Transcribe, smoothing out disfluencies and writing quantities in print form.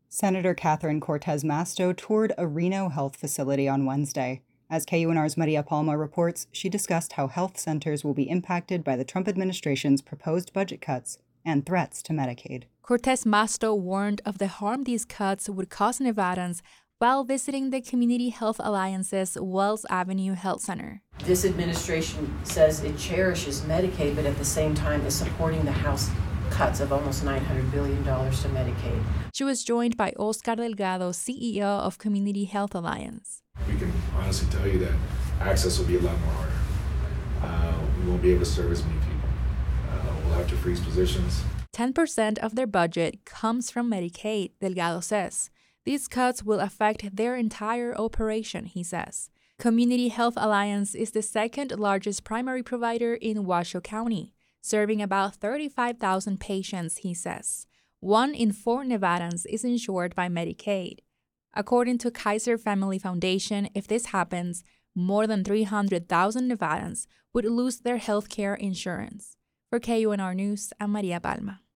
Senator Catherine Cortez Masto toured a Reno health facility on Wednesday. As KUNR's Maria Palma reports, she discussed how health centers will be impacted by the Trump administration's proposed budget cuts and threats to Medicaid. Cortez Masto warned of the harm these cuts would cause Nevadans while visiting the Community Health Alliance's Wells Avenue Health Center. This administration says it cherishes Medicaid, but at the same time is supporting the House cuts of almost $900 billion to Medicaid. She was joined by Oscar Delgado, CEO of Community Health Alliance. We can honestly tell you that access will be a lot more harder. We won't be able to serve as many people. We'll have to freeze positions. 10% of their budget comes from Medicaid, Delgado says. These cuts will affect their entire operation, he says. Community Health Alliance is the second largest primary provider in Washoe County, serving about 35,000 patients, he says. 1 in 4 Nevadans is insured by Medicaid. According to Kaiser Family Foundation, if this happens, more than 300,000 Nevadans would lose their health care insurance. For KUNR News, I'm Maria Palma.